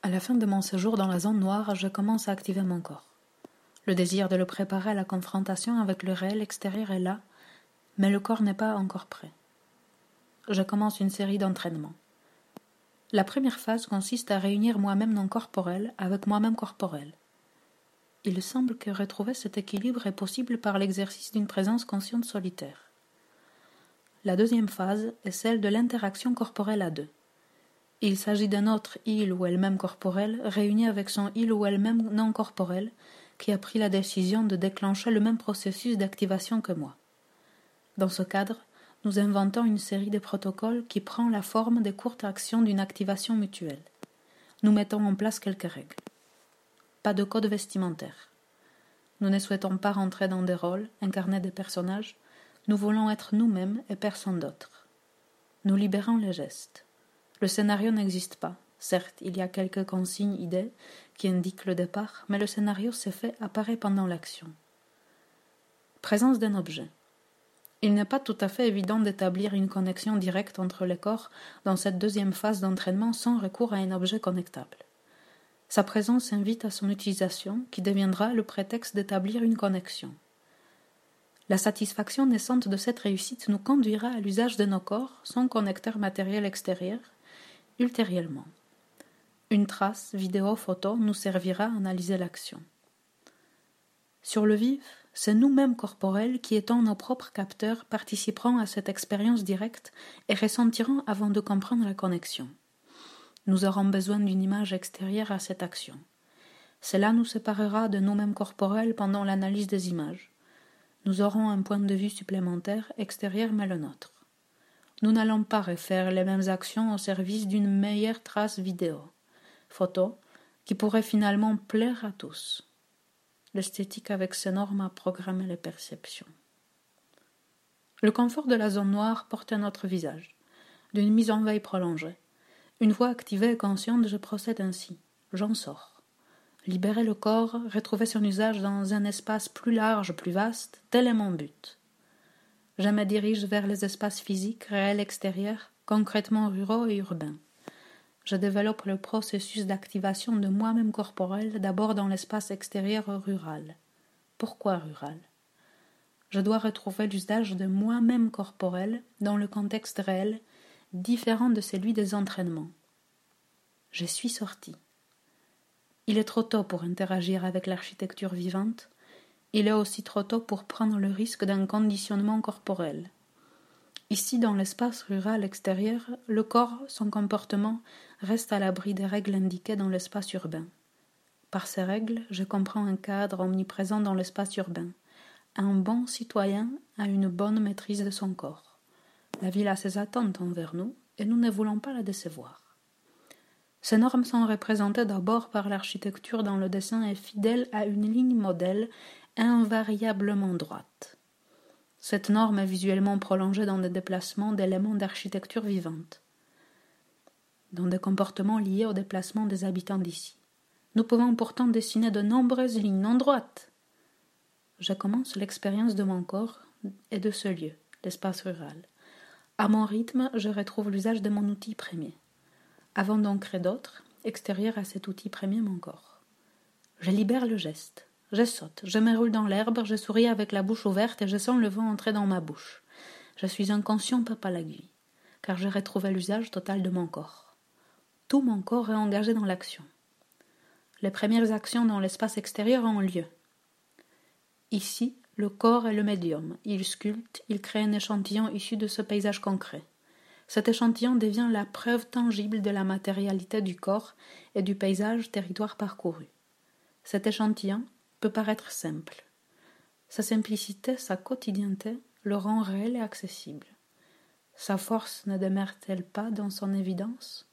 À la fin de mon séjour dans la zone noire, je commence à activer mon corps. Le désir de le préparer à la confrontation avec le réel extérieur est là, mais le corps n'est pas encore prêt. Je commence une série d'entraînements. La première phase consiste à réunir moi-même non corporel avec moi-même corporel. Il semble que retrouver cet équilibre est possible par l'exercice d'une présence consciente solitaire. La deuxième phase est celle de l'interaction corporelle à deux. Il s'agit d'un autre il ou elle-même corporel réuni avec son il ou elle-même non corporel qui a pris la décision de déclencher le même processus d'activation que moi. Dans ce cadre, nous inventons une série de protocoles qui prend la forme des courtes actions d'une activation mutuelle. Nous mettons en place quelques règles. Pas de code vestimentaire. Nous ne souhaitons pas rentrer dans des rôles, incarner des personnages. Nous voulons être nous-mêmes et personne d'autre. Nous libérons les gestes. Le scénario n'existe pas. Certes, il y a quelques consignes idées qui indiquent le départ, mais le scénario s'est fait apparaît pendant l'action. Présence d'un objet. Il n'est pas tout à fait évident d'établir une connexion directe entre les corps dans cette deuxième phase d'entraînement sans recours à un objet connectable. Sa présence invite à son utilisation qui deviendra le prétexte d'établir une connexion. La satisfaction naissante de cette réussite nous conduira à l'usage de nos corps sans connecteur matériel extérieur, ultérieurement. Une trace, vidéo, photo nous servira à analyser l'action. Sur le vif, c'est nous-mêmes corporels qui, étant nos propres capteurs, participerons à cette expérience directe et ressentirons avant de comprendre la connexion. Nous aurons besoin d'une image extérieure à cette action. Cela nous séparera de nous-mêmes corporels pendant l'analyse des images. Nous aurons un point de vue supplémentaire, extérieur mais le nôtre. Nous n'allons pas refaire les mêmes actions au service d'une meilleure trace vidéo, photo, qui pourrait finalement plaire à tous. L'esthétique avec ses normes a programmé les perceptions. Le confort de la zone noire porte un autre visage, d'une mise en veille prolongée. Une fois activée et consciente, je procède ainsi. J'en sors. Libérer le corps, retrouver son usage dans un espace plus large, plus vaste, tel est mon but. Je me dirige vers les espaces physiques, réels extérieurs, concrètement ruraux et urbains. Je développe le processus d'activation de moi-même corporel d'abord dans l'espace extérieur rural. Pourquoi rural? Je dois retrouver l'usage de moi-même corporel dans le contexte réel, différent de celui des entraînements. Je suis sorti. Il est trop tôt pour interagir avec l'architecture vivante. Il est aussi trop tôt pour prendre le risque d'un conditionnement corporel. Ici, dans l'espace rural extérieur, le corps, son comportement, reste à l'abri des règles indiquées dans l'espace urbain. Par ces règles, je comprends un cadre omniprésent dans l'espace urbain. Un bon citoyen a une bonne maîtrise de son corps. La ville a ses attentes envers nous, et nous ne voulons pas la décevoir. Ces normes sont représentées d'abord par l'architecture dont le dessin est fidèle à une ligne modèle invariablement droite. Cette norme est visuellement prolongée dans des déplacements d'éléments d'architecture vivante, dans des comportements liés au déplacement des habitants d'ici. Nous pouvons pourtant dessiner de nombreuses lignes non droites. Je commence l'expérience de mon corps et de ce lieu, l'espace rural. À mon rythme, je retrouve l'usage de mon outil premier. Avant d'en créer d'autres, extérieurs à cet outil premier, mon corps. Je libère le geste. Je saute, je me roule dans l'herbe, je souris avec la bouche ouverte et je sens le vent entrer dans ma bouche. Je suis inconscient Papa l'aiguille, car j'ai retrouvé l'usage total de mon corps. Tout mon corps est engagé dans l'action. Les premières actions dans l'espace extérieur ont lieu. Ici, le corps est le médium. Il sculpte, il crée un échantillon issu de ce paysage concret. Cet échantillon devient la preuve tangible de la matérialité du corps et du paysage territoire parcouru. Cet échantillon peut paraître simple. Sa simplicité, sa quotidienneté le rend réel et accessible. Sa force ne demeure-t-elle pas dans son évidence?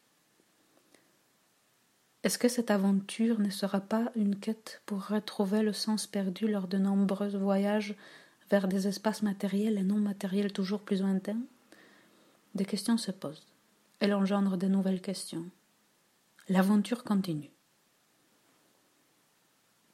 Est-ce que cette aventure ne sera pas une quête pour retrouver le sens perdu lors de nombreux voyages vers des espaces matériels et non matériels toujours plus lointains? Des questions se posent. Elle engendre de nouvelles questions. L'aventure continue.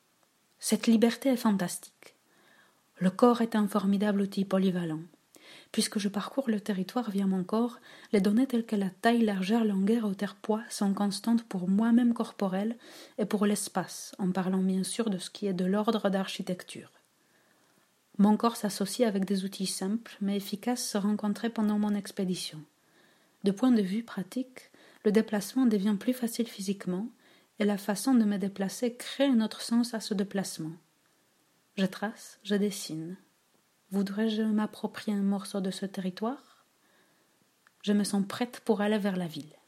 Cette liberté est fantastique. Le corps est un formidable outil polyvalent. Puisque je parcours le territoire via mon corps, les données telles que la taille, largeur, longueur, hauteur, poids sont constantes pour moi-même corporel et pour l'espace, en parlant bien sûr de ce qui est de l'ordre d'architecture. Mon corps s'associe avec des outils simples mais efficaces rencontrés pendant mon expédition. De point de vue pratique, le déplacement devient plus facile physiquement et la façon de me déplacer crée un autre sens à ce déplacement. Je trace, je dessine. Voudrais-je m'approprier un morceau de ce territoire ? Je me sens prête pour aller vers la ville.